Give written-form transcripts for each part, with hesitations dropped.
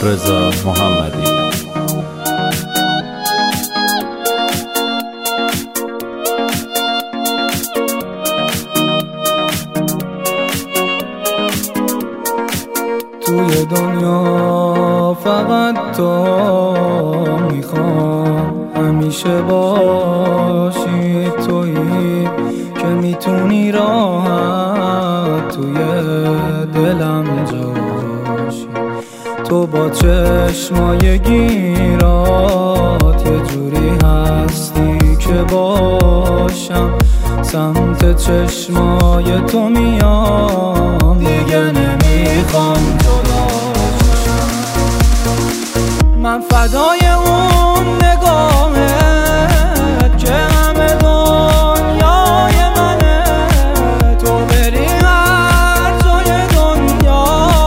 رضا محمدی. توی دنیا فقط تو میخوام، همیشه باشی تویی که میتونی راحت توی دلم جاشی. تو با چشمای گیرات یه جوری هستی که باشم سمت چشمای تو میام، دیگه نمیخوام جدا باشم. من فدای اون نگاهت که همه دنیای منه، تو بری هر جای دنیا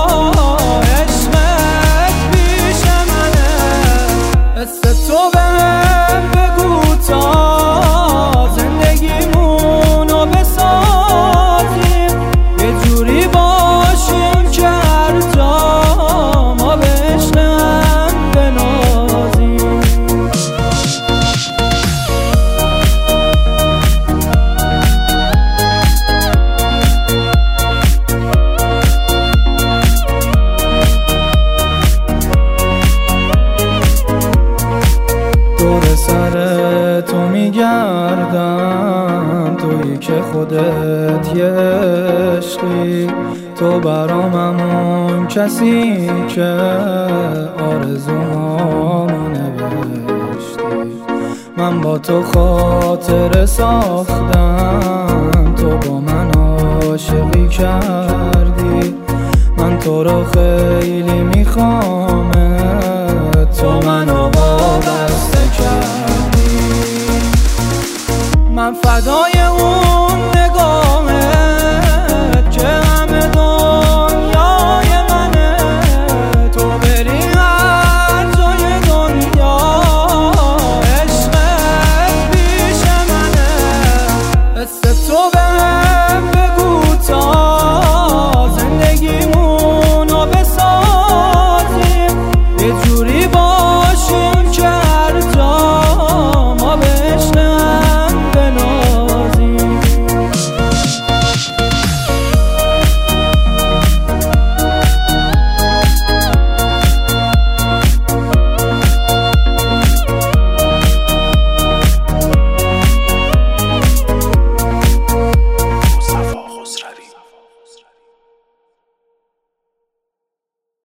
عشقت پیش منه. حس تو بهم بگو تا زندگیمونو بسازیم، یه جوری باشیم که هر جا ما به عشق هم بنازیم. دور سر تو میگردم، تویی که خودت یه عشقی، تو برام همون کسی که آرزوهامو نوشتی. من با تو خاطره ساختم، تو با من عاشقی کردی. من تو رو خیلی میخوام، تو منو وابسته کردی. من فدای